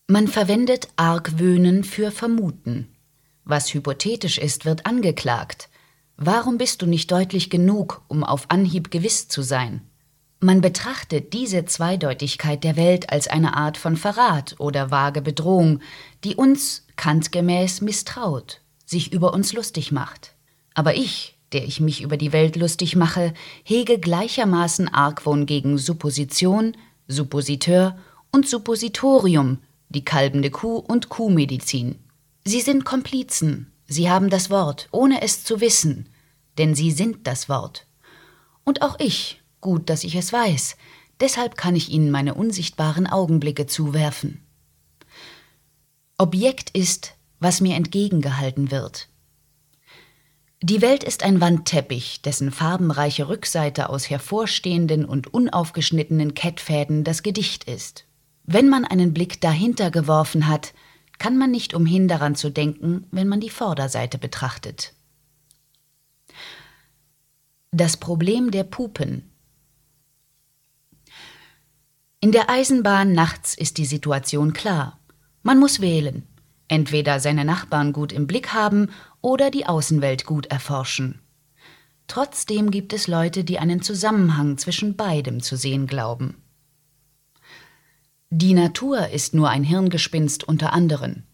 Man verwendet Argwöhnen für vermuten. Was hypothetisch ist, wird angeklagt. Warum bist du nicht deutlich genug, um auf Anhieb gewiss zu sein? Man betrachtet diese Zweideutigkeit der Welt als eine Art von Verrat oder vage Bedrohung, die uns kantgemäß misstraut, sich über uns lustig macht. Aber ich, der ich mich über die Welt lustig mache, hege gleichermaßen Argwohn gegen Supposition, Suppositeur und Suppositorium, die kalbende Kuh und Kuhmedizin. Sie sind Komplizen, sie haben das Wort, ohne es zu wissen, denn sie sind das Wort. Und auch ich, gut, dass ich es weiß, deshalb kann ich ihnen meine unsichtbaren Augenblicke zuwerfen. Objekt ist, was mir entgegengehalten wird. Die Welt ist ein Wandteppich, dessen farbenreiche Rückseite aus hervorstehenden und unaufgeschnittenen Kettfäden das Gedicht ist. Wenn man einen Blick dahinter geworfen hat, kann man nicht umhin daran zu denken, wenn man die Vorderseite betrachtet. Das Problem der Pupen. In der Eisenbahn nachts ist die Situation klar. Man muss wählen, entweder seine Nachbarn gut im Blick haben oder die Außenwelt gut erforschen. Trotzdem gibt es Leute, die einen Zusammenhang zwischen beidem zu sehen glauben. Die Natur ist nur ein Hirngespinst unter anderen.